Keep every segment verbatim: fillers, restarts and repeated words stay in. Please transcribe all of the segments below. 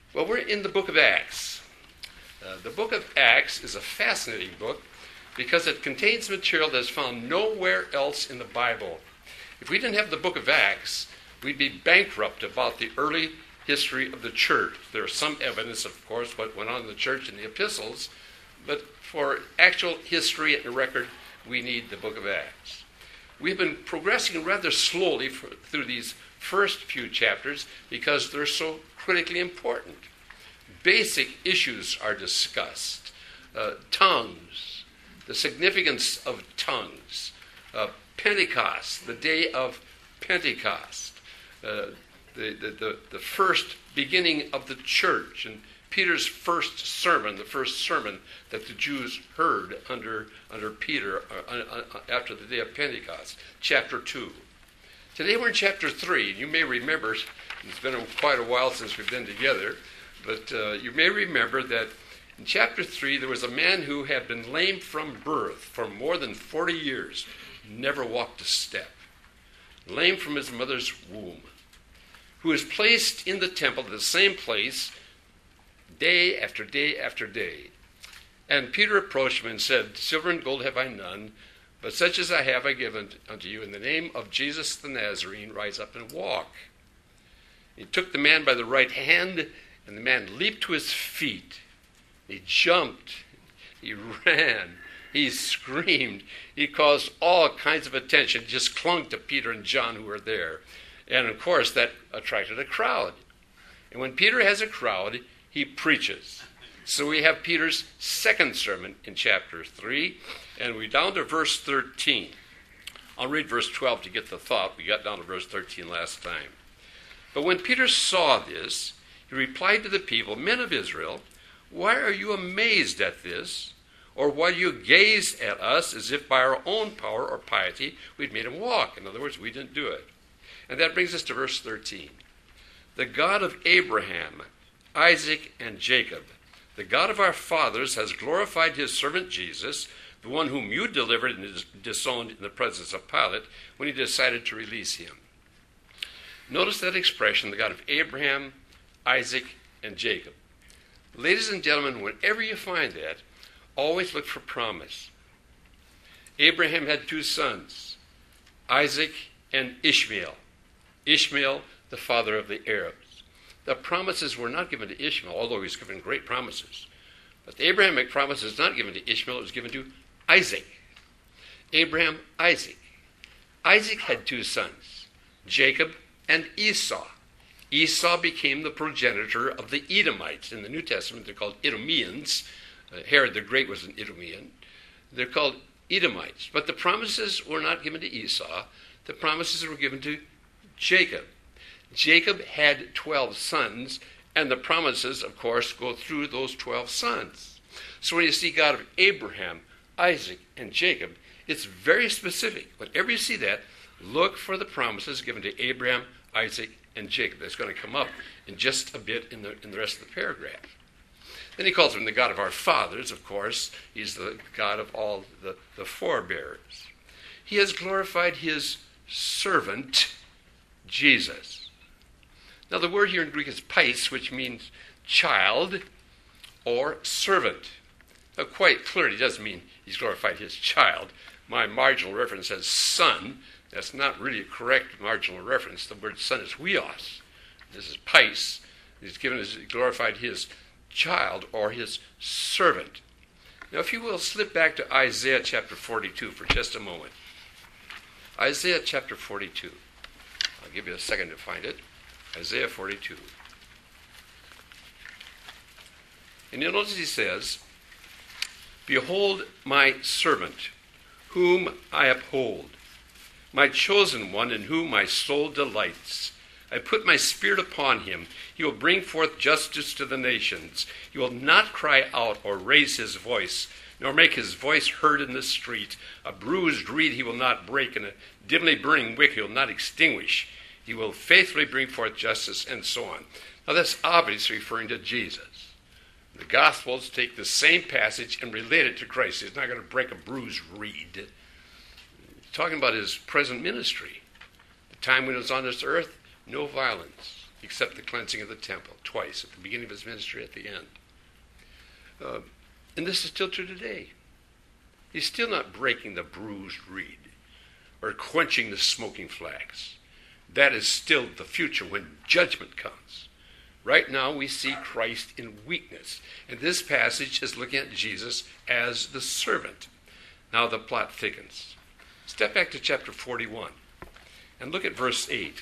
Well, we're in the book of Acts. Uh, the book of Acts is a fascinating book because it contains material that's found nowhere else in the Bible. If we didn't have the book of Acts, we'd be bankrupt about the early history of the church. There's some evidence, of course, what went on in the church in the epistles, but for actual history and record, we need the book of Acts. We've been progressing rather slowly for, through these first few chapters because they're so critically important. Basic issues are discussed. Uh, tongues, the significance of tongues, uh, Pentecost, the day of Pentecost, uh, the, the, the, the first beginning of the church, and Peter's first sermon, the first sermon that the Jews heard under, under Peter uh, uh, after the day of Pentecost, chapter two. Today we're in chapter three. You may remember, it's been quite a while since we've been together, but uh, you may remember that in chapter three there was a man who had been lame from birth for more than forty years, never walked a step, lame from his mother's womb, who was placed in the temple, the same place, day after day after day. And Peter approached him and said, "Silver and gold have I none, but such as I have I give unto you. In the name of Jesus the Nazarene, rise up and walk." He took the man by the right hand, and the man leaped to his feet. He jumped, he ran, he screamed, he caused all kinds of attention, just clung to Peter and John who were there. And of course that attracted a crowd. And when Peter has a crowd, he preaches. So we have Peter's second sermon in chapter three, and we're down to verse thirteen. I'll read verse twelve to get the thought. We got down to verse thirteen last time. "But when Peter saw this, he replied to the people, 'Men of Israel, why are you amazed at this? Or why do you gaze at us as if by our own power or piety we'd made him walk?'" In other words, we didn't do it. And that brings us to verse thirteen. "The God of Abraham, Isaac, and Jacob, the God of our fathers, has glorified his servant Jesus, the one whom you delivered and disowned in the presence of Pilate when he decided to release him." Notice that expression, the God of Abraham, Isaac, and Jacob. Ladies and gentlemen, whenever you find that, always look for promise. Abraham had two sons, Isaac and Ishmael. Ishmael, the father of the Arabs. The promises were not given to Ishmael, although he was given great promises. But the Abrahamic promise is not given to Ishmael, it was given to Isaac. Abraham, Isaac. Isaac had two sons, Jacob and Esau. Esau became the progenitor of the Edomites. In the New Testament, they're called Idumeans. Uh, Herod the Great was an Idumean. They're called Edomites. But the promises were not given to Esau. The promises were given to Jacob. Jacob had twelve sons, and the promises, of course, go through those twelve sons. So when you see God of Abraham, Isaac, and Jacob, it's very specific. Whenever you see that, look for the promises given to Abraham, Isaac, and Jacob. That's going to come up in just a bit in the, in the rest of the paragraph. Then he calls him the God of our fathers, of course. He's the God of all the, the forebears. He has glorified his servant, Jesus. Now the word here in Greek is pais, which means child or servant. Now quite clearly it doesn't mean he's glorified his child. My marginal reference says son. That's not really a correct marginal reference. The word son is huios. This is pais. He's given his, glorified his child or his servant. Now if you will, slip back to Isaiah chapter forty-two for just a moment. Isaiah chapter forty-two. I'll give you a second to find it. Isaiah forty-two. And you'll notice he says, "Behold my servant, whom I uphold, my chosen one in whom my soul delights. I put my spirit upon him. He will bring forth justice to the nations. He will not cry out or raise his voice, nor make his voice heard in the street. A bruised reed he will not break, and a dimly burning wick he will not extinguish. He will faithfully bring forth justice," and so on. Now that's obviously referring to Jesus. The Gospels take the same passage and relate it to Christ. He's not going to break a bruised reed. He's talking about his present ministry. The time when he was on this earth, no violence. except the cleansing of the temple, twice, at the beginning of his ministry, at the end. Uh, and this is still true today. He's still not breaking the bruised reed or quenching the smoking flax. That is still the future when judgment comes. Right now we see Christ in weakness. And this passage is looking at Jesus as the servant. Now the plot thickens. Step back to chapter forty-one and look at verse eight.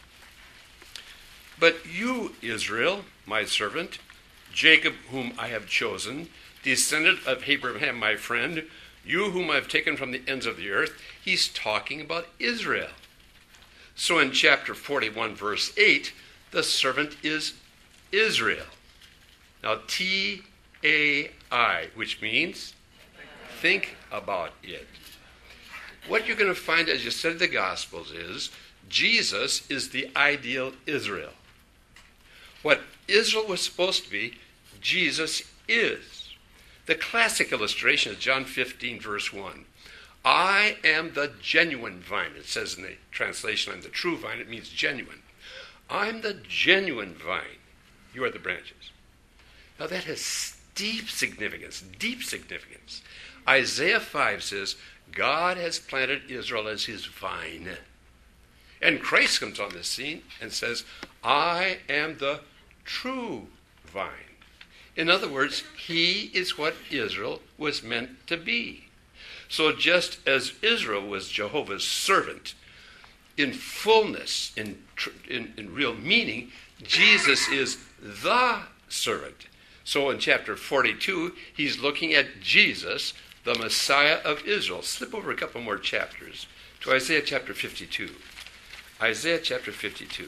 But you, Israel, my servant, Jacob, whom I have chosen, descendant of Abraham, my friend, you whom I have taken from the ends of the earth. He's talking about Israel. So in chapter forty-one, verse eight, the servant is Israel. Now, T A I, which means think about it. What you're going to find as you study the Gospels is Jesus is the ideal Israel. What Israel was supposed to be, Jesus is. The classic illustration is John fifteen, verse one. I am the genuine vine. It says in the translation, I'm the true vine. It means genuine. I'm the genuine vine. You are the branches. Now that has deep significance, deep significance. Isaiah five says, God has planted Israel as his vine. And Christ comes on the scene and says, I am the true vine. In other words, he is what Israel was meant to be. So just as Israel was Jehovah's servant, in fullness, in, in, in real meaning, Jesus is the servant. So in chapter forty-two, he's looking at Jesus, the Messiah of Israel. Slip over a couple more chapters to Isaiah chapter fifty-two. Isaiah chapter fifty-two.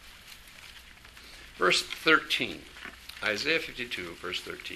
Verse thirteen. Isaiah fifty-two, verse thirteen.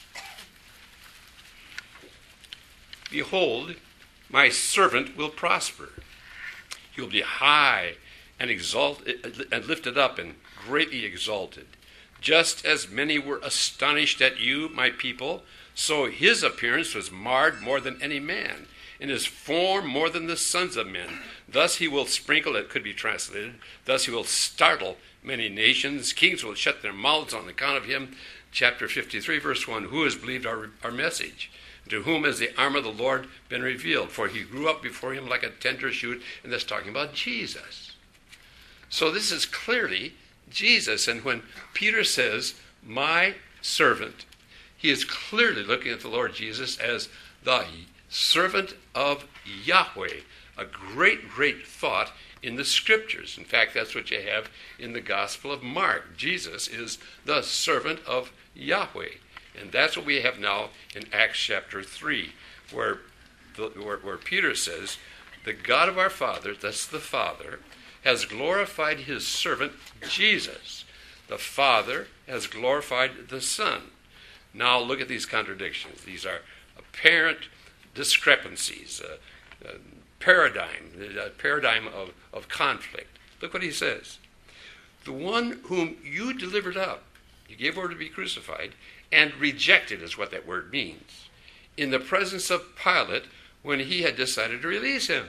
Behold, my servant will prosper. He will be high and exalted and lifted up and greatly exalted. Just as many were astonished at you, my people, so his appearance was marred more than any man, and his form more than the sons of men. Thus he will sprinkle, it could be translated, thus he will startle many nations. Kings will shut their mouths on account of him. Chapter fifty-three, verse one, who has believed our, our message? To whom has the arm of the Lord been revealed? For he grew up before him like a tender shoot, and that's talking about Jesus. So this is clearly Jesus. And when Peter says, my servant, he is clearly looking at the Lord Jesus as the servant of Yahweh, a great, great thought in the Scriptures. In fact, that's what you have in the Gospel of Mark. Jesus is the servant of Yahweh. And that's what we have now in Acts chapter three, where, the, where, where Peter says, the God of our fathers, that's the Father, has glorified his servant Jesus. The Father has glorified the Son. Now look at these contradictions. These are apparent discrepancies, a, a paradigm, a paradigm of, of conflict. Look what he says. The one whom you delivered up, you gave over to be crucified, and rejected is what that word means, in the presence of Pilate when he had decided to release him.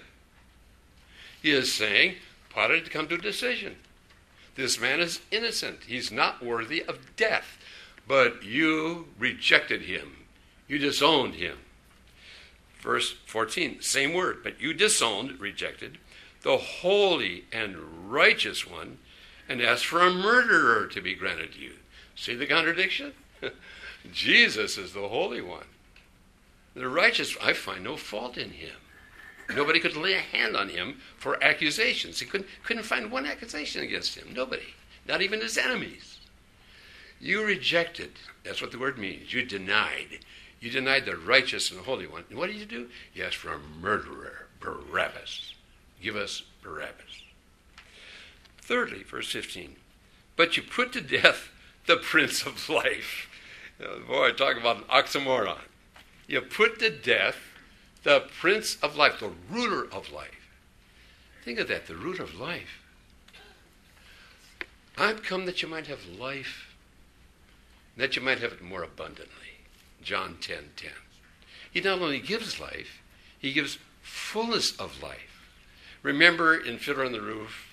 He is saying, Pilate had come to a decision. This man is innocent. He's not worthy of death. But you rejected him. You disowned him. Verse fourteen, same word, but you disowned, rejected, the holy and righteous one, and asked for a murderer to be granted to you. See the contradiction? Jesus is the Holy One. The righteous, I find no fault in him. Nobody could lay a hand on him for accusations. He couldn't, couldn't find one accusation against him. Nobody. Not even his enemies. You rejected. That's what the word means. You denied. You denied the righteous and the Holy One. And what did you do? You asked for a murderer, Barabbas. Give us Barabbas. Thirdly, verse fifteen. But you put to death the Prince of Life. Boy, talk about an oxymoron. You put to death the Prince of Life, the ruler of life. Think of that, the ruler of life. I'm come that you might have life, that you might have it more abundantly. John ten ten. He not only gives life, he gives fullness of life. Remember in Fiddler on the Roof,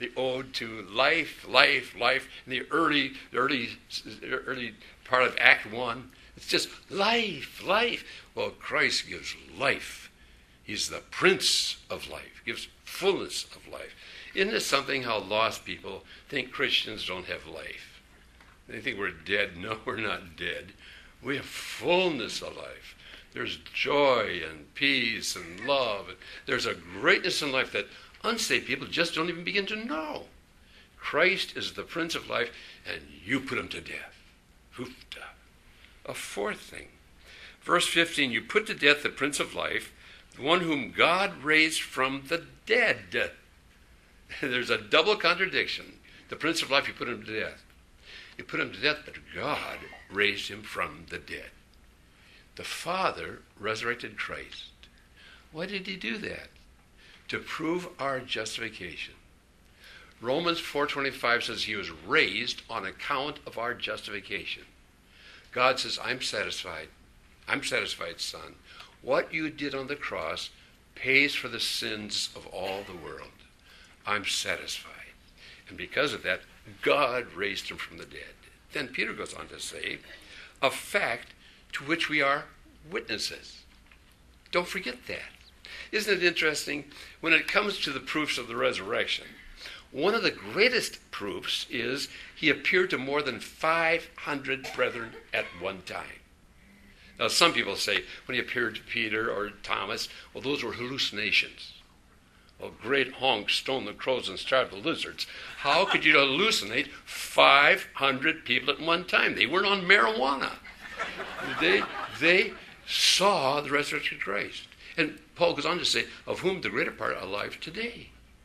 the ode to life, life, life. In the early, early, early part of Act One, it's just life, life. Well, Christ gives life. He's the Prince of life, gives fullness of life. Isn't it something how lost people think Christians don't have life? They think we're dead. No, we're not dead. We have fullness of life. There's joy and peace and love. There's a greatness in life that unsaved people just don't even begin to know. Christ is the Prince of life, and you put him to death. Hoofda. A fourth thing. Verse fifteen, you put to death the Prince of life, the one whom God raised from the dead. There's a double contradiction. The Prince of life, you put him to death. You put him to death, but God raised him from the dead. The Father resurrected Christ. Why did he do that? To prove our justification. Romans four twenty-five says he was raised on account of our justification. God says, I'm satisfied. I'm satisfied, son. What you did on the cross pays for the sins of all the world. I'm satisfied. And because of that, God raised him from the dead. Then Peter goes on to say, a fact to which we are witnesses. Don't forget that. Isn't it interesting? When it comes to the proofs of the resurrection, one of the greatest proofs is he appeared to more than five hundred brethren at one time. Now, some people say when he appeared to Peter or Thomas, well, those were hallucinations. Well, great honks stoned the crows and starved the lizards. How could you hallucinate five hundred people at one time? They weren't on marijuana. They, they saw the resurrected Christ. And Paul goes on to say, of whom the greater part are alive today.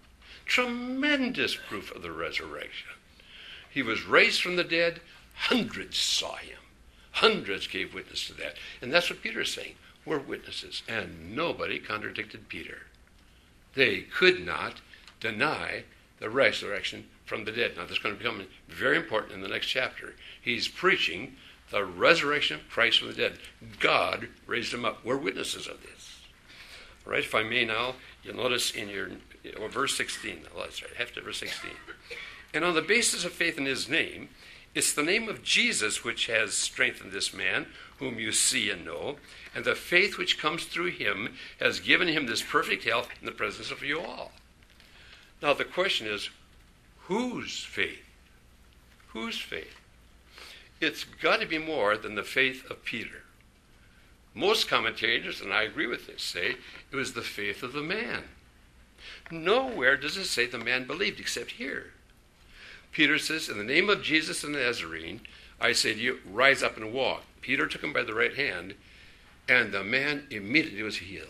Tremendous proof of the resurrection. He was raised from the dead. Hundreds saw him. Hundreds gave witness to that. And that's what Peter is saying. We're witnesses. And nobody contradicted Peter. They could not deny the resurrection from the dead. Now, this is going to become very important in the next chapter. He's preaching the resurrection of Christ from the dead. God raised him up. We're witnesses of this. All right, if I may now, you'll notice in your or verse sixteen. Oh, that's right, after verse sixteen. And on the basis of faith in his name, it's the name of Jesus which has strengthened this man, whom you see and know, and the faith which comes through him has given him this perfect health in the presence of you all. Now the question is, whose faith? Whose faith? It's got to be more than the faith of Peter. Most commentators, and I agree with this, say it was the faith of the man. Nowhere does it say the man believed except here. Peter says, in the name of Jesus the Nazarene, I say to you, rise up and walk. Peter took him by the right hand, and the man immediately was healed.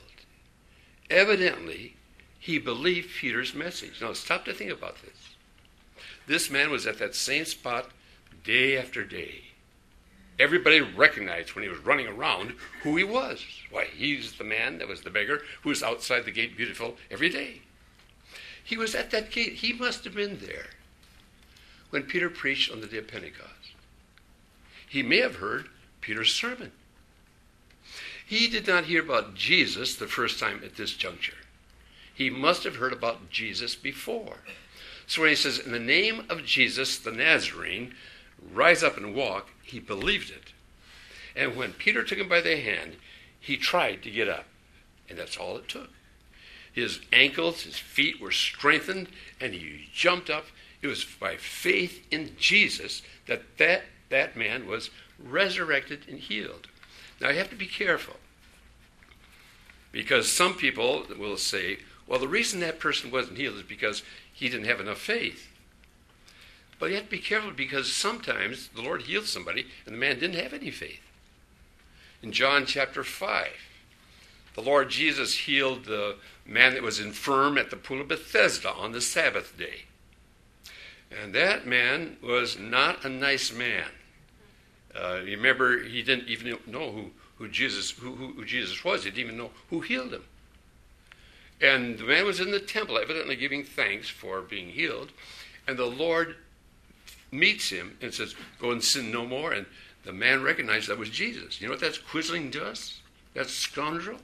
Evidently, he believed Peter's message. Now, stop to think about this. This man was at that same spot day after day. Everybody recognized when he was running around who he was. Why, he's the man that was the beggar who was outside the gate beautiful every day. He was at that gate. He must have been there when Peter preached on the day of Pentecost. He may have heard Peter's sermon. He did not hear about Jesus the first time at this juncture. He must have heard about Jesus before. So when he says, in the name of Jesus the Nazarene, rise up and walk, he believed it. And when Peter took him by the hand, he tried to get up. And that's all it took. His ankles, his feet were strengthened, and he jumped up. It was by faith in Jesus that that, that man was resurrected and healed. Now, you have to be careful. Because some people will say, well, the reason that person wasn't healed is because he didn't have enough faith. But you have to be careful because sometimes the Lord healed somebody and the man didn't have any faith. In John chapter five, the Lord Jesus healed the man that was infirm at the pool of Bethesda on the Sabbath day. And that man was not a nice man. Uh, you remember, he didn't even know who, who, Jesus, who, who, who Jesus was. He didn't even know who healed him. And the man was in the temple, evidently giving thanks for being healed. And the Lord meets him and says, go and sin no more. And the man recognized that was Jesus. You know what that's quizzling to us? That scoundrel?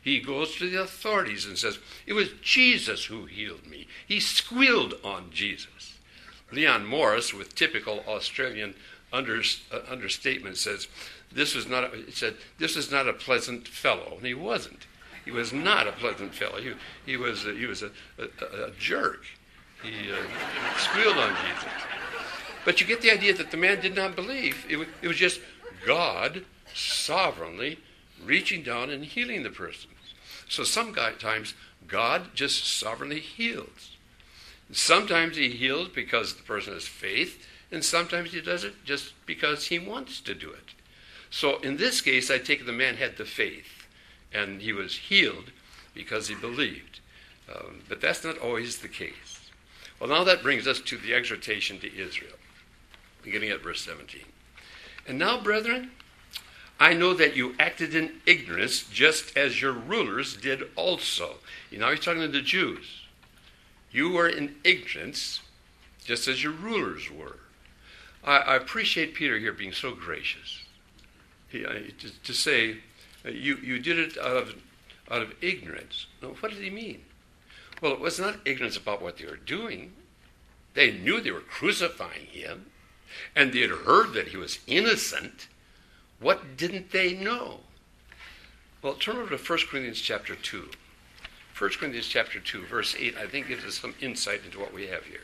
He goes to the authorities and says, it was Jesus who healed me. He squealed on Jesus. Leon Morris, with typical Australian under, uh, understatement, says, this was not a, he said, this is not a pleasant fellow. And he wasn't. He was not a pleasant fellow. He, he was, a, he was a, a, a jerk. He uh, squealed on Jesus. But you get the idea that the man did not believe. It was, it was just God sovereignly reaching down and healing the person. So sometimes God just sovereignly heals. Sometimes he heals because the person has faith, and sometimes he does it just because he wants to do it. So in this case, I take it the man had the faith, and he was healed because he believed. Um, but that's not always the case. Well, now that brings us to the exhortation to Israel, beginning at verse seventeen. And now, brethren, I know that you acted in ignorance just as your rulers did also. You know, he's talking to the Jews. You were in ignorance just as your rulers were. I, I appreciate Peter here being so gracious. He, uh, to, to say, uh, you, you did it out of, out of ignorance. Now, what did he mean? Well, it was not ignorance about what they were doing. They knew they were crucifying him, and they had heard that he was innocent. What didn't they know? Well, turn over to First Corinthians chapter two. First Corinthians chapter two, verse eight, I think gives us some insight into what we have here.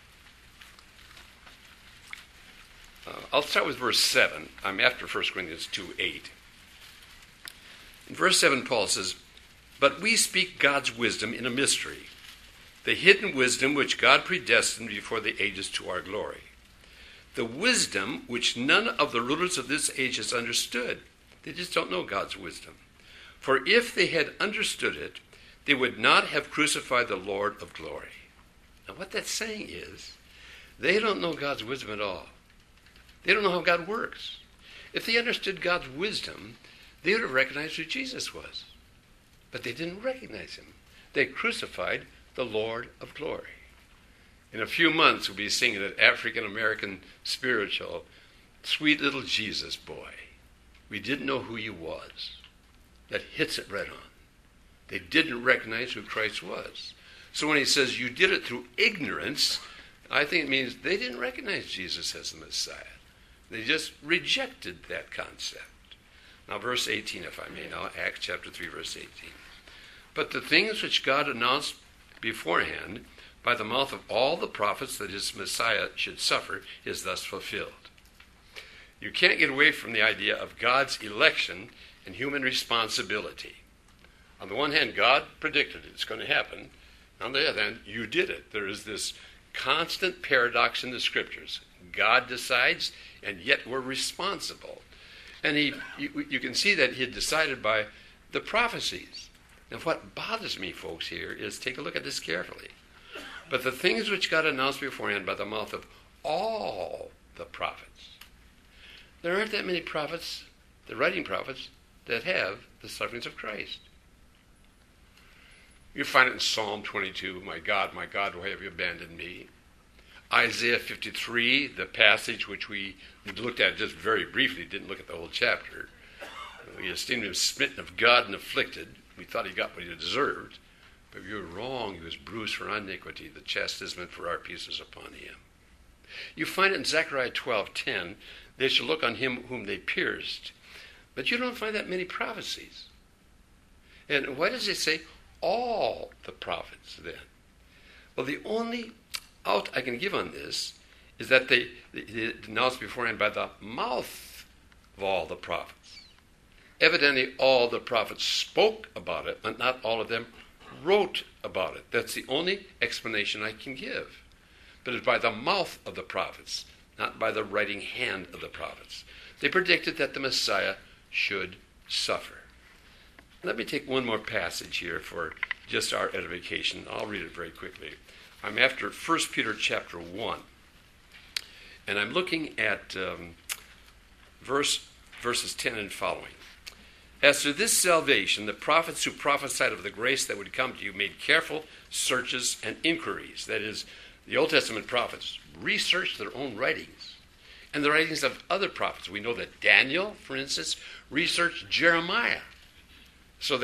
Uh, I'll start with verse seven. I'm after First Corinthians two, eight. In verse seven, Paul says, but we speak God's wisdom in a mystery, the hidden wisdom which God predestined before the ages to our glory. The wisdom which none of the rulers of this age has understood. They just don't know God's wisdom. For if they had understood it, they would not have crucified the Lord of glory. Now what that's saying is, they don't know God's wisdom at all. They don't know how God works. If they understood God's wisdom, they would have recognized who Jesus was. But they didn't recognize him. They crucified the Lord of glory. In a few months, we'll be singing that African-American spiritual, Sweet Little Jesus Boy. We didn't know who he was. That hits it right on. They didn't recognize who Christ was. So when he says, you did it through ignorance, I think it means they didn't recognize Jesus as the Messiah. They just rejected that concept. Now, verse eighteen, if I may now, Acts chapter three, verse eighteen. But the things which God announced beforehand, by the mouth of all the prophets that his Messiah should suffer, is thus fulfilled. You can't get away from the idea of God's election and human responsibility. On the one hand, God predicted it's going to happen. On the other hand, you did it. There is this constant paradox in the Scriptures. God decides, and yet we're responsible. And he, you, you can see that he had decided by the prophecies. Now, what bothers me, folks, here is take a look at this carefully. But the things which God announced beforehand by the mouth of all the prophets. There aren't that many prophets, the writing prophets, that have the sufferings of Christ. You find it in Psalm twenty-two, my God, my God, why have you abandoned me? Isaiah fifty-three, the passage which we looked at just very briefly, didn't look at the whole chapter. We esteemed him smitten of God and afflicted. We thought he got what he deserved. But you were wrong. He was bruised for our iniquity. The chastisement for our peace is upon him. You find it in Zechariah twelve ten. They shall look on him whom they pierced. But you don't find that many prophecies. And why does it say all the prophets then? Well, the only out I can give on this is that they, they announced beforehand by the mouth of all the prophets. Evidently, all the prophets spoke about it, but not all of them wrote about it. That's the only explanation I can give. But it's by the mouth of the prophets, not by the writing hand of the prophets. They predicted that the Messiah should suffer. Let me take one more passage here for just our edification. I'll read it very quickly. I'm after First Peter chapter one. And I'm looking at um, verse verses ten and following. As to this salvation, the prophets who prophesied of the grace that would come to you made careful searches and inquiries. That is, the Old Testament prophets researched their own writings and the writings of other prophets. We know that Daniel, for instance, researched Jeremiah so that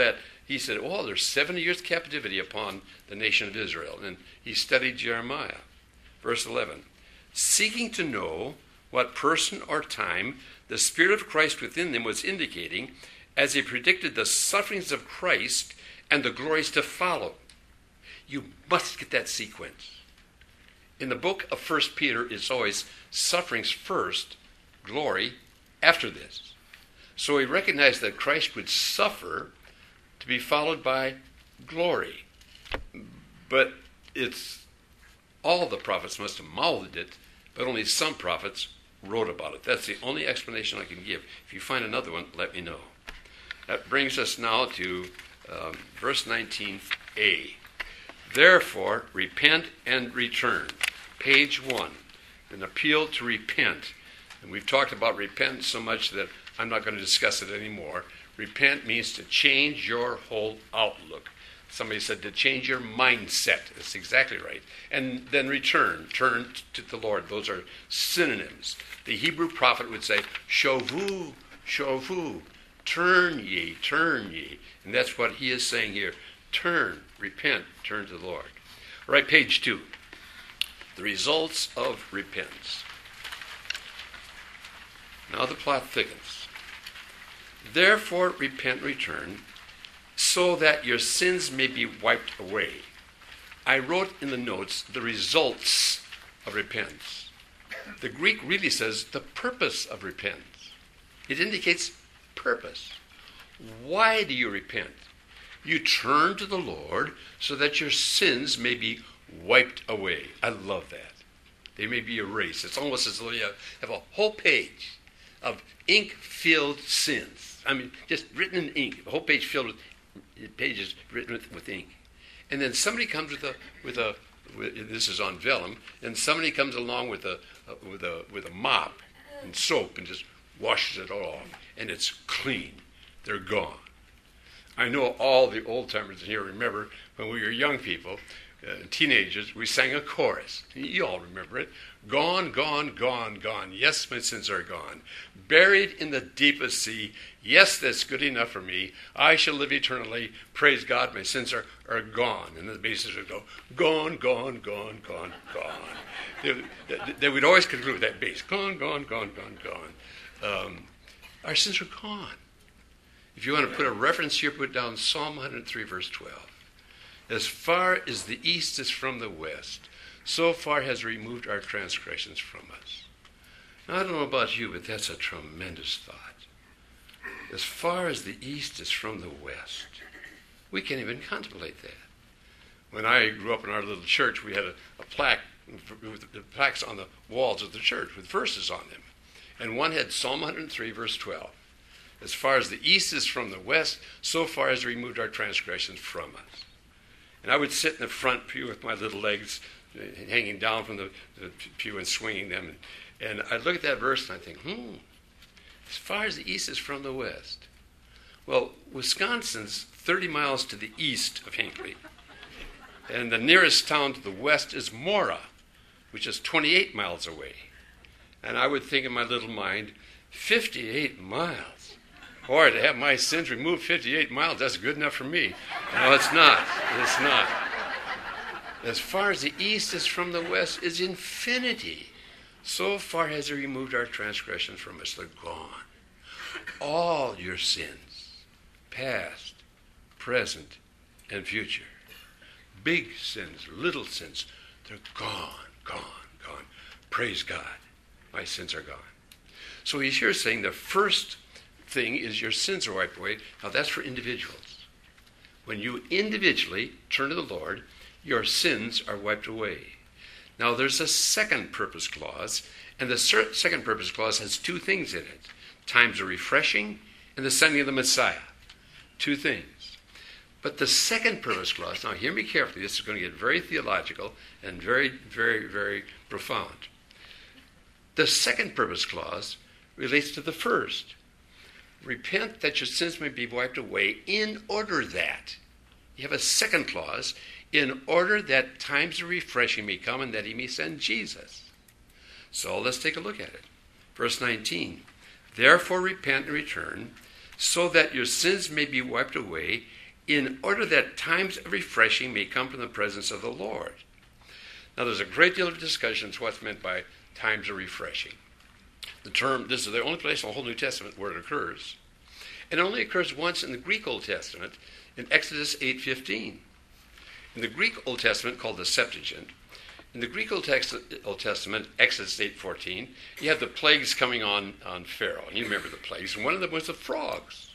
he said, oh, there's seventy years captivity upon the nation of Israel. And he studied Jeremiah. Verse eleven, seeking to know what person or time the Spirit of Christ within them was indicating as he predicted the sufferings of Christ and the glories to follow. You must get that sequence. In the book of First Peter, it's always sufferings first, glory after this. So he recognized that Christ would suffer to be followed by glory. But it's all the prophets must have mouthed it, but only some prophets wrote about it. That's the only explanation I can give. If you find another one, let me know. That brings us now to um, verse nineteen a. Therefore, repent and return. Page one, an appeal to repent. And we've talked about repent so much that I'm not going to discuss it anymore. Repent means to change your whole outlook. Somebody said to change your mindset. That's exactly right. And then return. Turn to the Lord. Those are synonyms. The Hebrew prophet would say, shovu, shovu. Turn ye, turn ye. And that's what he is saying here. Turn, repent, turn to the Lord. All right, page two. The results of repentance. Now the plot thickens. Therefore, repent, return, so that your sins may be wiped away. I wrote in the notes the results of repentance. The Greek really says the purpose of repentance. It indicates purpose. Why do you repent? You turn to the Lord so that your sins may be wiped away. I love that. They may be erased. It's almost as though you have a whole page of ink-filled sins. I mean, just written in ink. A whole page filled with pages written with, with ink. And then somebody comes with a with a with, this is on vellum, and somebody comes along with a with a with a mop and soap and just washes it all off, and it's clean. They're gone. I know all the old timers in here remember when we were young people, uh, teenagers, we sang a chorus. You all remember it. Gone, gone, gone, gone. Yes, my sins are gone. Buried in the deepest sea. Yes, that's good enough for me. I shall live eternally. Praise God, my sins are, are gone. And the bassist would go, gone, gone, gone, gone, gone. they, they, they would always conclude with that bass. Gone, gone, gone, gone, gone. Um, our sins are gone. If you want to put a reference here, put down Psalm one oh three, verse twelve. As far as the east is from the west, so far has removed our transgressions from us. Now, I don't know about you, but that's a tremendous thought. As far as the east is from the west, we can't even contemplate that. When I grew up in our little church, we had a, a plaque, with the plaques on the walls of the church with verses on them. And one had Psalm one oh three, verse twelve. As far as the east is from the west, so far has removed our transgressions from us. And I would sit in the front pew with my little legs hanging down from the, the pew and swinging them. And, and I'd look at that verse and I'd think, hmm, as far as the east is from the west. Well, Wisconsin's thirty miles to the east of Hinckley. And the nearest town to the west is Mora, which is twenty-eight miles away. And I would think in my little mind, fifty-eight miles. Or to have my sins removed fifty-eight miles, that's good enough for me. No, it's not. It's not. As far as the east is from the west is infinity. So far has he removed our transgressions from us. They're gone. All your sins, past, present, and future. Big sins, little sins, they're gone, gone, gone. Praise God. My sins are gone. So he's here saying the first thing is your sins are wiped away. Now that's for individuals. When you individually turn to the Lord, your sins are wiped away. Now there's a second purpose clause, and the second purpose clause has two things in it. Times of refreshing and the sending of the Messiah. Two things. But the second purpose clause, now hear me carefully, this is going to get very theological and very, very, very profound. The second purpose clause relates to the first. Repent that your sins may be wiped away in order that. You have a second clause, in order that times of refreshing may come and that he may send Jesus. So let's take a look at it. Verse nineteen. Therefore repent and return, so that your sins may be wiped away, in order that times of refreshing may come from the presence of the Lord. Now, there's a great deal of discussion as to what's meant by times of refreshing. The term, this is the only place in the whole New Testament where it occurs. It only occurs once in the Greek Old Testament, in Exodus eight fifteen. In the Greek Old Testament, called the Septuagint, in the Greek Old, Text, Old Testament, Exodus eight fourteen, you have the plagues coming on, on Pharaoh. You remember the plagues, and one of them was the frogs.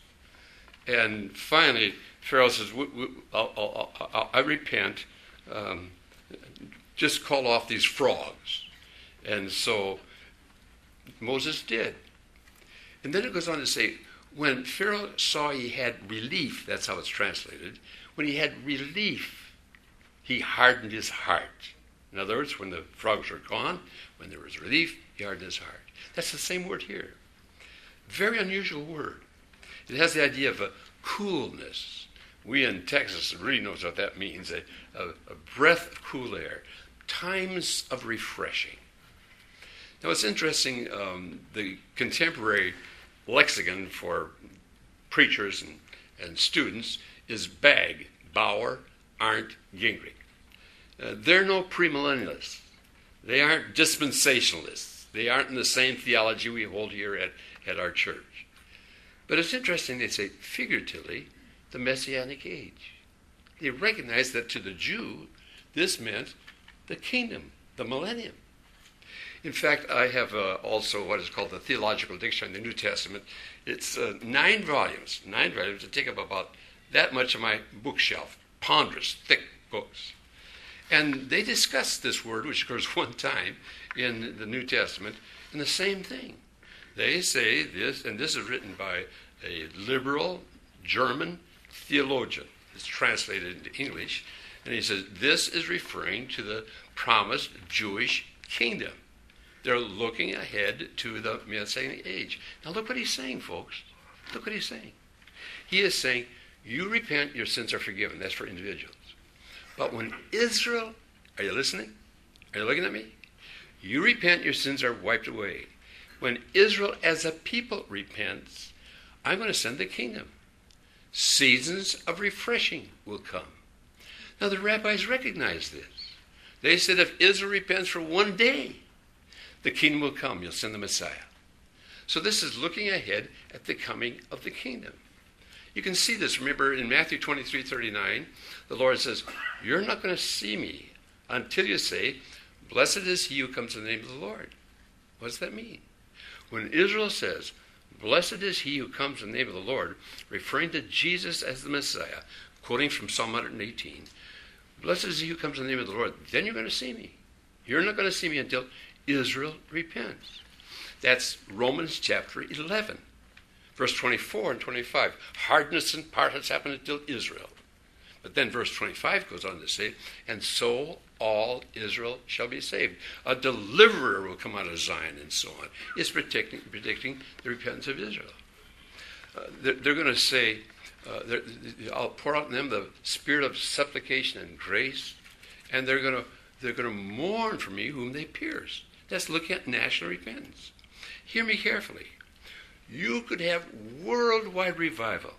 And finally, Pharaoh says, I'll, I'll, I'll, I repent, um, just call off these frogs. And so Moses did. And then it goes on to say, when Pharaoh saw he had relief, that's how it's translated, when he had relief, he hardened his heart. In other words, when the frogs were gone, when there was relief, he hardened his heart. That's the same word here. Very unusual word. It has the idea of a coolness. We in Texas really knows what that means, a, a, a breath of cool air. Times of refreshing. Now it's interesting, um, the contemporary lexicon for preachers and, and students is BAG, Bauer, Arndt, Gingrich. Uh, they're no premillennialists. They aren't dispensationalists. They aren't in the same theology we hold here at, at our church. But it's interesting, they say figuratively, the Messianic age. They recognize that to the Jew, this meant the kingdom, the millennium. In fact, I have uh, also what is called the Theological Dictionary in the New Testament. It's uh, nine volumes, nine volumes that take up about that much of my bookshelf, ponderous, thick books. And they discuss this word, which occurs one time in the New Testament, and the same thing. They say this, and this is written by a liberal German theologian. It's translated into English, and he says this is referring to the promised Jewish kingdom. They're looking ahead to the Messianic age. Now look what he's saying, folks. Look what he's saying. He is saying, you repent, your sins are forgiven. That's for individuals. But when Israel, are you listening? Are you looking at me? You repent, your sins are wiped away. When Israel as a people repents, I'm going to send the kingdom. Seasons of refreshing will come. Now the rabbis recognize this. They said if Israel repents for one day, the kingdom will come. You'll send the Messiah. So this is looking ahead at the coming of the kingdom. You can see this. Remember in Matthew twenty-three thirty-nine, the Lord says, you're not going to see me until you say, blessed is he who comes in the name of the Lord. What does that mean? When Israel says, blessed is he who comes in the name of the Lord, referring to Jesus as the Messiah, quoting from Psalm one eighteen, blessed is he who comes in the name of the Lord, then you're going to see me. You're not going to see me until Israel repents. That's Romans chapter eleven, verse twenty-four and twenty-five. Hardness in part has happened until Israel. But then verse twenty-five goes on to say, and so all Israel shall be saved. A deliverer will come out of Zion, and so on. It's predicting, predicting the repentance of Israel. Uh, they're, they're going to say, uh, I'll pour out on them the spirit of supplication and grace, and they're going to they're going to mourn for me whom they pierced. That's looking at national repentance. Hear me carefully. You could have worldwide revival,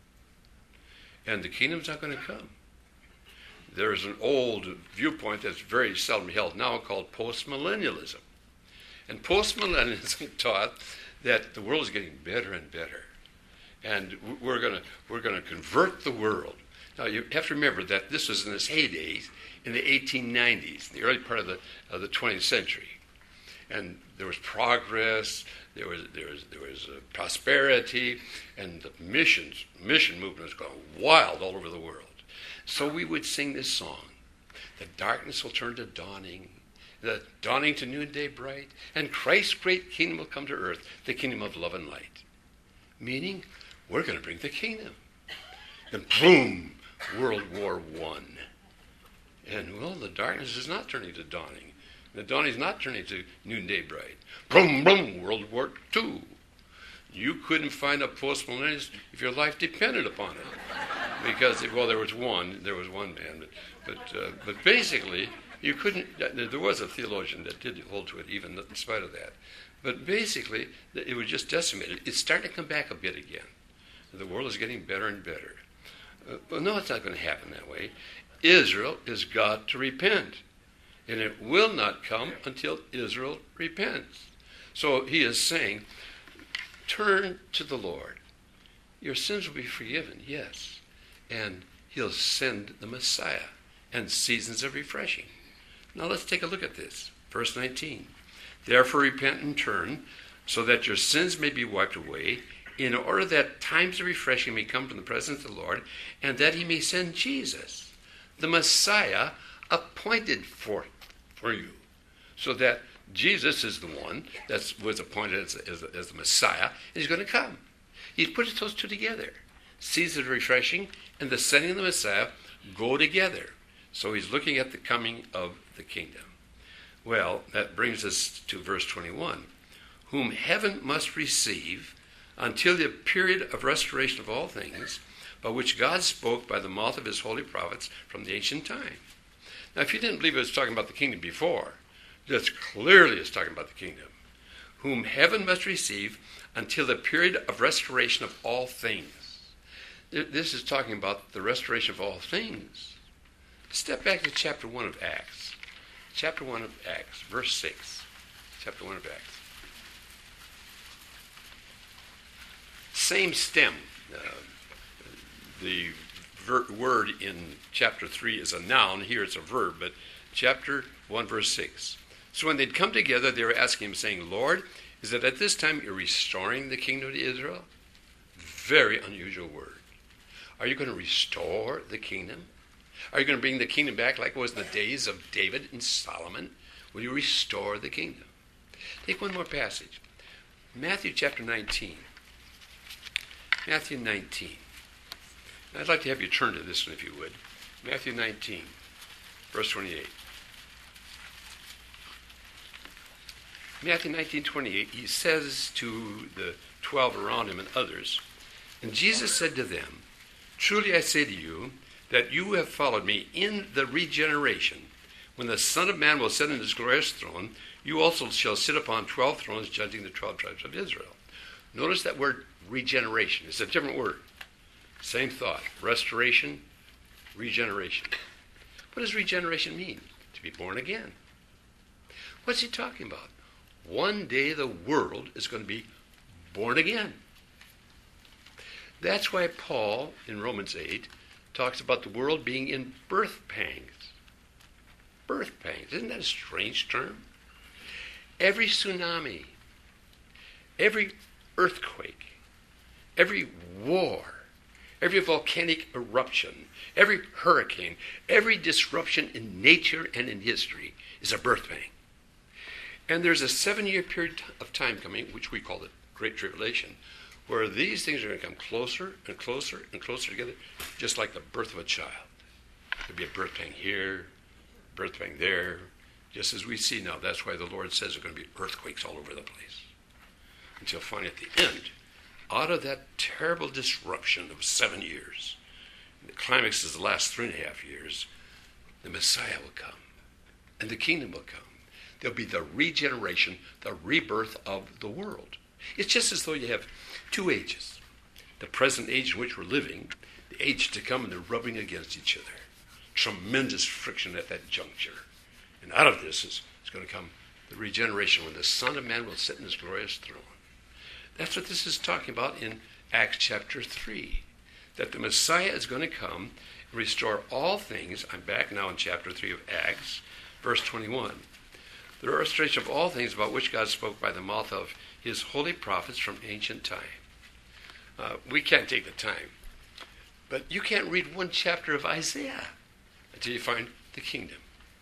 and the kingdom's not going to come. There's an old viewpoint that's very seldom held now called postmillennialism. And postmillennialism taught that the world is getting better and better. And we're going to we're going to convert the world. Now you have to remember that this was in its heyday in the eighteen nineties, the early part of the of the twentieth century. And there was progress, there was there was there was uh, prosperity, and the missions mission movement was going wild all over the world. So we would sing this song: "The darkness will turn to dawning, the dawning to noonday bright, and Christ's great kingdom will come to earth, the kingdom of love and light." Meaning, we're going to bring the kingdom. Then boom, World War One, and well, the darkness is not turning to dawning. The dawn is not turning to noonday bright. Boom, boom, World War Two. You couldn't find a postmillennialist if your life depended upon it, because well, there was one, there was one man, but but, uh, but basically you couldn't. There was a theologian that did hold to it, even in spite of that. But basically, it was just decimated. It's starting to come back a bit again. The world is getting better and better. Uh, well, no, it's not going to happen that way. Israel is got to repent. And it will not come until Israel repents. So he is saying, turn to the Lord. Your sins will be forgiven, yes. And he'll send the Messiah and seasons of refreshing. Now let's take a look at this. Verse nineteen. Therefore repent and turn, so that your sins may be wiped away, in order that times of refreshing may come from the presence of the Lord, and that he may send Jesus, the Messiah, appointed for, for you. So that Jesus is the one that was appointed as, as, as the Messiah, and he's going to come. He put those two together. Season of refreshing and the sending of the Messiah go together. So he's looking at the coming of the kingdom. Well, that brings us to verse twenty-one. Whom heaven must receive until the period of restoration of all things, by which God spoke by the mouth of his holy prophets from the ancient time. Now, if you didn't believe it was talking about the kingdom before, this clearly is talking about the kingdom. Whom heaven must receive until the period of restoration of all things. This is talking about the restoration of all things. Step back to chapter one of Acts. Chapter one of Acts, verse six. Chapter one of Acts. Same stem. Uh, the ver- word in chapter three is a noun. Here it's a verb, but chapter one, verse six. So when they'd come together, they were asking him, saying, Lord, is it at this time you're restoring the kingdom to Israel? Very unusual word. Are you going to restore the kingdom? Are you going to bring the kingdom back like it was in the days of David and Solomon? Will you restore the kingdom? Take one more passage. Matthew chapter nineteen. Matthew nineteen. I'd like to have you turn to this one if you would. Matthew nineteen, verse twenty-eight. Matthew nineteen, twenty-eight, he says to the twelve around him and others, and Jesus said to them, truly I say to you, that you have followed me in the regeneration. When the Son of Man will sit on his glorious throne, you also shall sit upon twelve thrones, judging the twelve tribes of Israel. Notice that word regeneration. It's a different word. Same thought. Restoration, regeneration. What does regeneration mean? To be born again. What's he talking about? One day the world is going to be born again. That's why Paul, in Romans eight, talks about the world being in birth pangs. Birth pangs. Isn't that a strange term? Every tsunami, every earthquake, every war, every volcanic eruption, every hurricane, every disruption in nature and in history is a birth pang. And there's a seven-year period of time coming, which we call the Great Tribulation, where these things are going to come closer and closer and closer together, just like the birth of a child. There'll be a birth pang here, birth pang there, just as we see now. That's why the Lord says there are going to be earthquakes all over the place. Until finally at the end, out of that terrible disruption of seven years, and the climax is the last three and a half years, the Messiah will come, and the kingdom will come. There'll be the regeneration, the rebirth of the world. It's just as though you have two ages. The present age in which we're living, the age to come, and they're rubbing against each other. Tremendous friction at that juncture. And out of this is, is going to come the regeneration when the Son of Man will sit in his glorious throne. That's what this is talking about in Acts chapter three. That the Messiah is going to come and restore all things. I'm back now in chapter three of Acts, verse twenty-one. The restoration of all things about which God spoke by the mouth of his holy prophets from ancient time. Uh, we can't take the time. But you can't read one chapter of Isaiah until you find the kingdom.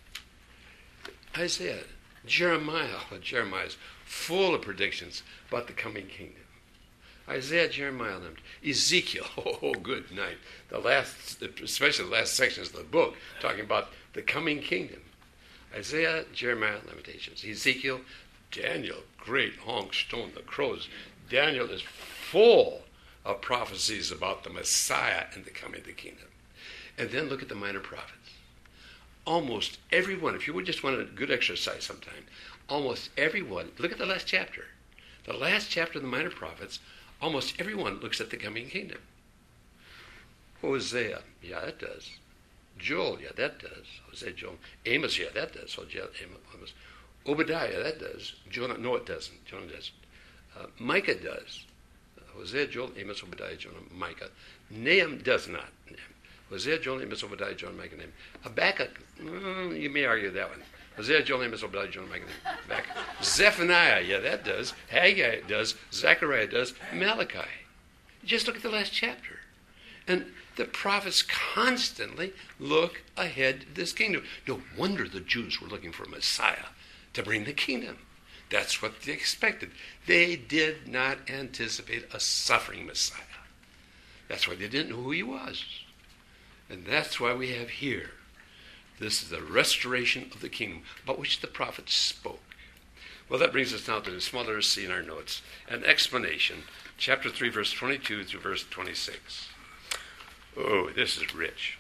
Isaiah, Jeremiah, oh, Jeremiah is full of predictions about the coming kingdom. Isaiah, Jeremiah, Ezekiel, oh, good night. The last, especially the last sections of the book, talking about the coming kingdom. Isaiah, Jeremiah, Lamentations. Ezekiel, Daniel, great honk, stone, the crows. Daniel is full of prophecies about the Messiah and the coming of the kingdom. And then look at the minor prophets. Almost everyone, if you would just want a good exercise sometime, almost everyone, look at the last chapter. The last chapter of the minor prophets, almost everyone looks at the coming kingdom. Hosea, yeah, that does. Joel, yeah, that does. Hosea, Joel. Amos, yeah, that does. Hosea, Amos. Obadiah, that does. Jonah, no, it doesn't. Jonah doesn't. Uh, Micah does. Uh, Hosea, Joel, Amos, Obadiah, Jonah, Micah. Nahum does not. Hosea, Joel, Amos, Obadiah, Jonah, Micah, Nahum. Habakkuk, mm, you may argue that one. Hosea, Joel, Amos, Obadiah, Jonah, Micah, Nahum. Habakkuk. Zephaniah, yeah, that does. Haggai does. Zechariah does. Malachi. Just look at the last chapter. And the prophets constantly look ahead to this kingdom. No wonder the Jews were looking for a Messiah to bring the kingdom. That's what they expected. They did not anticipate a suffering Messiah. That's why they didn't know who he was. And that's why we have here, this is the restoration of the kingdom, about which the prophets spoke. Well, that brings us now to the small letter C in our notes, an explanation, chapter three, verse twenty-two through verse twenty-six. Oh, this is rich.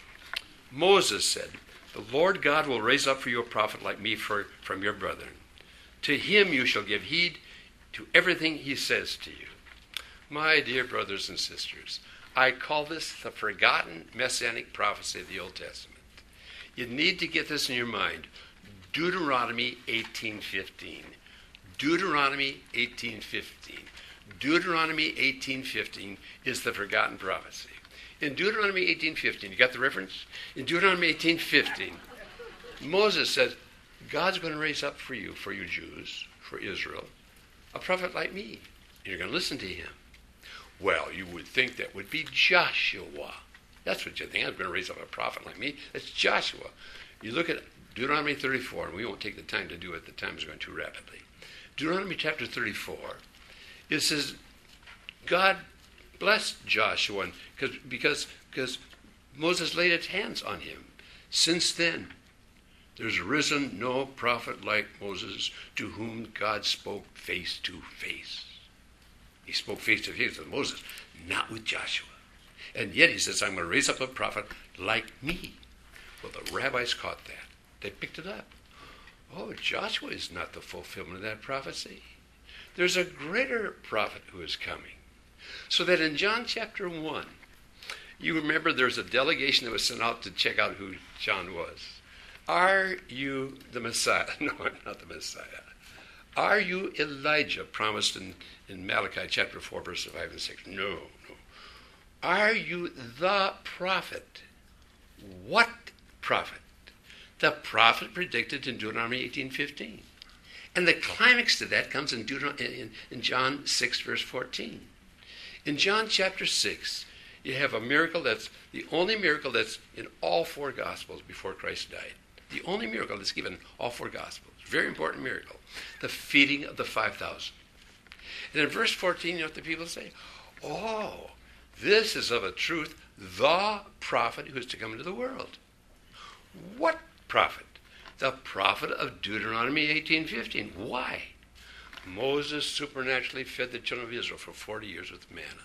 Moses said, "The Lord God will raise up for you a prophet like me for, from your brethren. To him you shall give heed to everything he says to you." My dear brothers and sisters, I call this the forgotten messianic prophecy of the Old Testament. You need to get this in your mind. Deuteronomy eighteen fifteen. Deuteronomy eighteen fifteen. Deuteronomy eighteen fifteen is the forgotten prophecy. In Deuteronomy eighteen fifteen, you got the reference? In Deuteronomy eighteen fifteen, Moses says, God's going to raise up for you, for you Jews, for Israel, a prophet like me. And you're going to listen to him. Well, you would think that would be Joshua. That's what you think. I'm going to raise up a prophet like me. That's Joshua. You look at Deuteronomy thirty-four, and we won't take the time to do it. The time is going too rapidly. Deuteronomy chapter thirty-four, it says, God blessed Joshua because because because Moses laid his hands on him. Since then, there's arisen no prophet like Moses to whom God spoke face to face. He spoke face to face with Moses, not with Joshua. And yet he says, I'm going to raise up a prophet like me. Well, the rabbis caught that. They picked it up. Oh, Joshua is not the fulfillment of that prophecy. There's a greater prophet who is coming. So that in John chapter one, you remember there's a delegation that was sent out to check out who John was. Are you the Messiah? No, I'm not the Messiah. Are you Elijah, promised in, in Malachi chapter four, verses five and six? No, no. Are you the prophet? What prophet? The prophet predicted in Deuteronomy eighteen fifteen. And the climax to that comes in, in, in John six, verse fourteen. In John chapter six, you have a miracle that's the only miracle that's in all four Gospels before Christ died. The only miracle that's given in all four Gospels. Very important miracle. The feeding of the five thousand. And in verse fourteen, you know what the people say? Oh, this is of a truth the prophet who is to come into the world. What prophet? The prophet of Deuteronomy eighteen fifteen. Why? Moses supernaturally fed the children of Israel for forty years with manna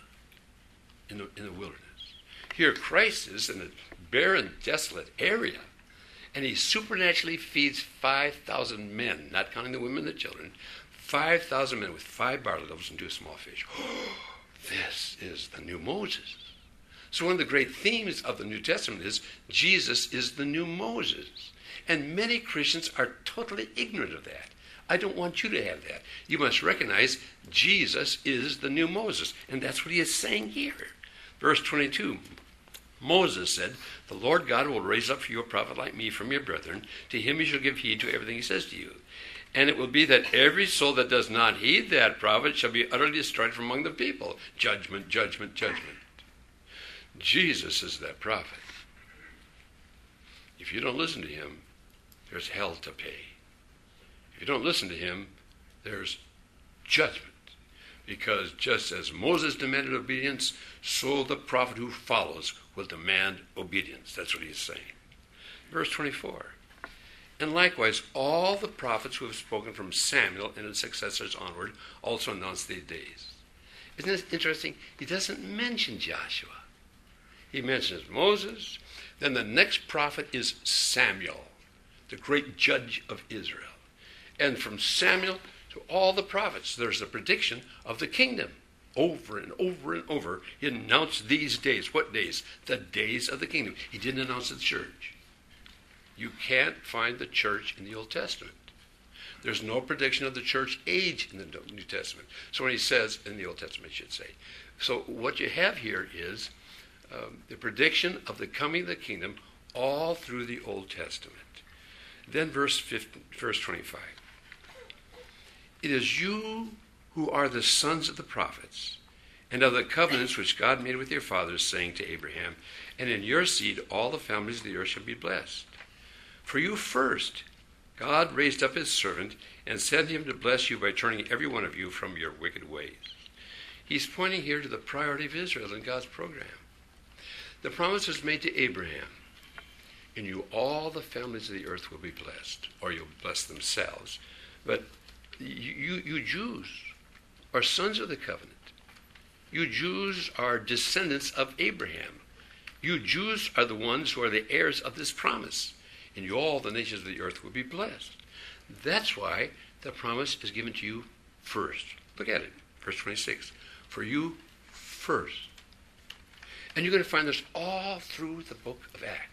in the, in the wilderness. Here Christ is in a barren, desolate area, and he supernaturally feeds five thousand men, not counting the women and the children, five thousand men with five barley loaves and two small fish. This is the new Moses. So one of the great themes of the New Testament is Jesus is the new Moses. And many Christians are totally ignorant of that. I don't want you to have that. You must recognize Jesus is the new Moses. And that's what he is saying here. Verse twenty-two, Moses said, the Lord God will raise up for you a prophet like me from your brethren. To him you shall give heed to everything he says to you. And it will be that every soul that does not heed that prophet shall be utterly destroyed from among the people. Judgment, judgment, judgment. Jesus is that prophet. If you don't listen to him, there's hell to pay. If you don't listen to him, there's judgment. Because just as Moses demanded obedience, so the prophet who follows will demand obedience. That's what he's saying. Verse twenty-four. And likewise, all the prophets who have spoken from Samuel and his successors onward also announce these days. Isn't this interesting? He doesn't mention Joshua. He mentions Moses. Then the next prophet is Samuel, the great judge of Israel. And from Samuel to all the prophets, there's a prediction of the kingdom. over and over and over. He announced these days. What days? The days of the kingdom. He didn't announce the church. You can't find the church in the Old Testament. There's no prediction of the church age in the New Testament. So when he says, in the Old Testament, I should say. So what you have here is um, the prediction of the coming of the kingdom all through the Old Testament. Then verse fifteen, verse twenty-five. It is you who are the sons of the prophets, and of the covenants which God made with your fathers, saying to Abraham, and in your seed all the families of the earth shall be blessed. For you first, God raised up his servant and sent him to bless you by turning every one of you from your wicked ways. He's pointing here to the priority of Israel in God's program. The promise was made to Abraham. In you all the families of the earth will be blessed, or you'll bless themselves. But you, you, you Jews are sons of the covenant. You Jews are descendants of Abraham. You Jews are the ones who are the heirs of this promise. In you all the nations of the earth will be blessed. That's why the promise is given to you first. Look at it, verse twenty-six. For you first. And you're going to find this all through the book of Acts.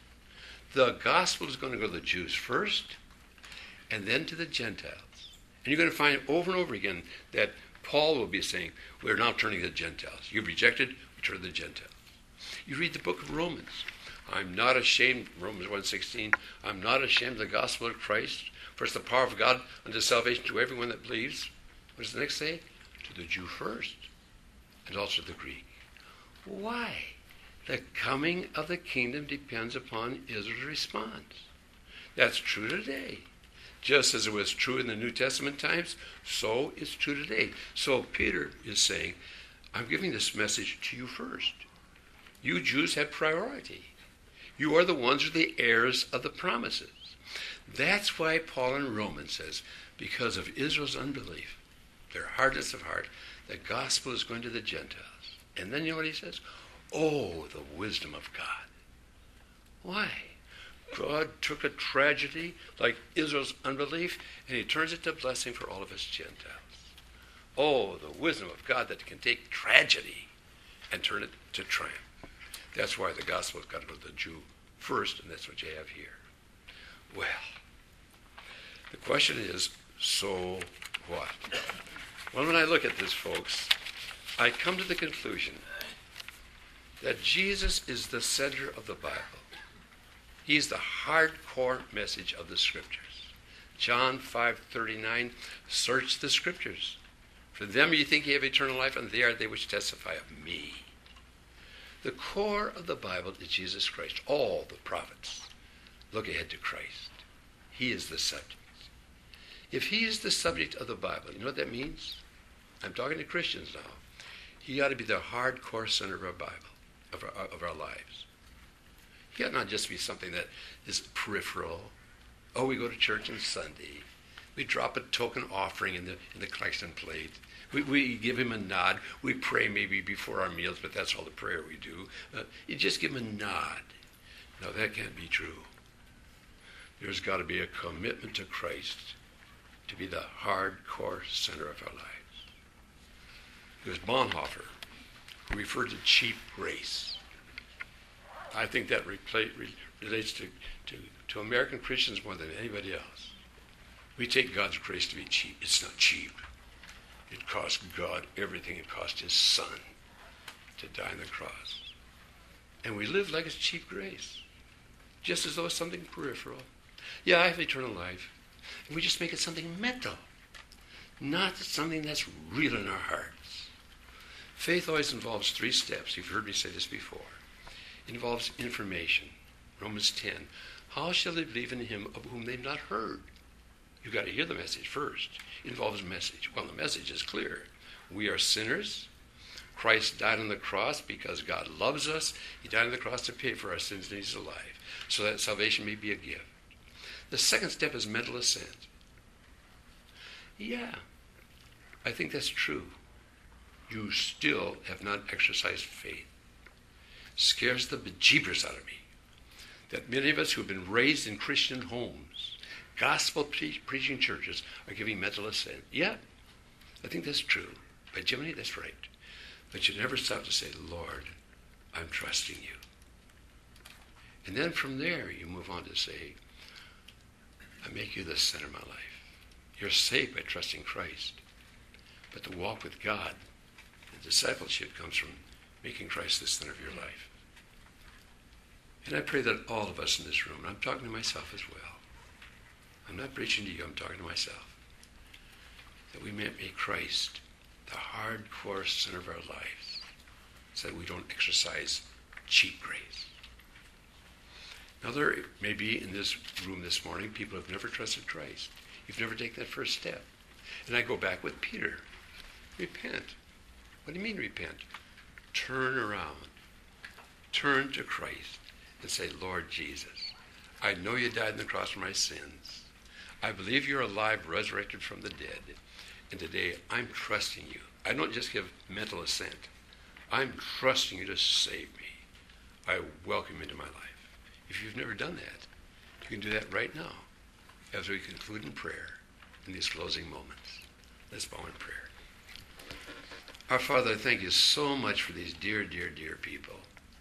The gospel is going to go to the Jews first, and then to the Gentiles. And you're going to find over and over again that Paul will be saying, we're now turning to the Gentiles. You've rejected, we turn to the Gentiles. You read the book of Romans. I'm not ashamed, Romans one sixteen, I'm not ashamed of the gospel of Christ, for it's the power of God unto salvation to everyone that believes. What does the next say? To the Jew first, and also the Greek. Why? The coming of the kingdom depends upon Israel's response. That's true today. Just as it was true in the New Testament times, so it's true today. So Peter is saying, I'm giving this message to you first. You Jews have priority. You are the ones who are the heirs of the promises. That's why Paul in Romans says, because of Israel's unbelief, their hardness of heart, the gospel is going to the Gentiles. And then you know what he says? Oh, the wisdom of God. Why? God took a tragedy like Israel's unbelief, and he turns it to blessing for all of his Gentiles. Oh, the wisdom of God that can take tragedy and turn it to triumph. That's why the gospel has got to go to the Jew first, and that's what you have here. Well, the question is, so what? Well, when I look at this, folks, I come to the conclusion that Jesus is the center of the Bible. He's the hardcore message of the Scriptures. John five thirty-nine, search the Scriptures. For them you think you have eternal life, and they are they which testify of me. The core of the Bible is Jesus Christ. All the prophets look ahead to Christ. He is the subject. If he is the subject of the Bible, you know what that means? I'm talking to Christians now. He ought to be the hardcore center of our Bible, of our, of our lives. He ought not just be something that is peripheral. Oh, we go to church on Sunday. We drop a token offering in the in the collection plate. We, we give him a nod. We pray maybe before our meals, but that's all the prayer we do. Uh, you just give him a nod. No, that can't be true. There's got to be a commitment to Christ to be the hardcore center of our lives. It was Bonhoeffer who referred to cheap grace. I think that repla- re- relates to, to, to American Christians more than anybody else. We take God's grace to be cheap. It's not cheap. It cost God everything. It cost his son to die on the cross. And we live like it's cheap grace, just as though it's something peripheral. Yeah, I have eternal life. And we just make it something mental, not something that's real in our hearts. Faith always involves three steps. You've heard me say this before. It involves information. Romans ten. How shall they believe in him of whom they've not heard? You've got to hear the message first. It involves a message. Well, the message is clear. We are sinners. Christ died on the cross because God loves us. He died on the cross to pay for our sins, and he's alive, so that salvation may be a gift. The second step is mental assent. Yeah, I think that's true. You still have not exercised faith. Scares the bejeebers out of me that many of us who have been raised in Christian homes, gospel pre- preaching churches, are giving mental assent. Yeah, I think that's true. But Jiminy, that's right. But you never stop to say, Lord, I'm trusting you. And then from there, you move on to say, I make you the center of my life. You're saved by trusting Christ. But the walk with God, the discipleship comes from making Christ the center of your life. And I pray that all of us in this room, and I'm talking to myself as well, I'm not preaching to you, I'm talking to myself, that we may make Christ the hardcore center of our lives, so that we don't exercise cheap grace. Now there may be in this room this morning people who have never trusted Christ. You've never taken that first step. And I go back with Peter. Repent. What do you mean repent? Turn around. Turn to Christ and say, Lord Jesus, I know you died on the cross for my sins. I believe you're alive, resurrected from the dead. And today I'm trusting you. I don't just give mental assent. I'm trusting you to save me. I welcome you into my life. If you've never done that, you can do that right now as we conclude in prayer in these closing moments. Let's bow in prayer. Our Father, I thank you so much for these dear, dear, dear people.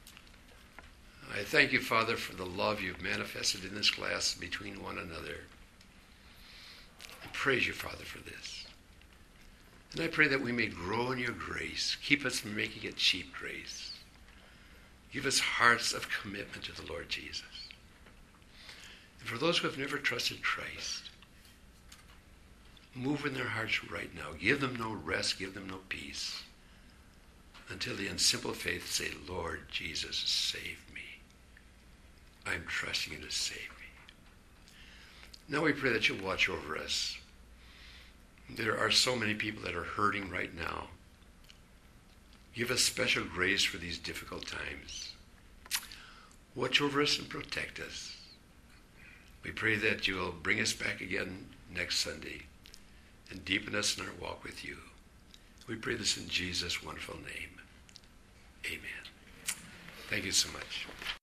I thank you, Father, for the love you've manifested in this class between one another. I praise you, Father, for this. And I pray that we may grow in your grace. Keep us from making it cheap grace. Give us hearts of commitment to the Lord Jesus. And for those who have never trusted Christ, move in their hearts right now. Give them no rest, give them no peace, until they in simple faith say, Lord Jesus, save me. I'm trusting you to save me. Now we pray that you'll watch over us. There are so many people that are hurting right now. Give us special grace for these difficult times. Watch over us and protect us. We pray that you will bring us back again next Sunday and deepen us in our walk with you. We pray this in Jesus' wonderful name. Amen. Thank you so much.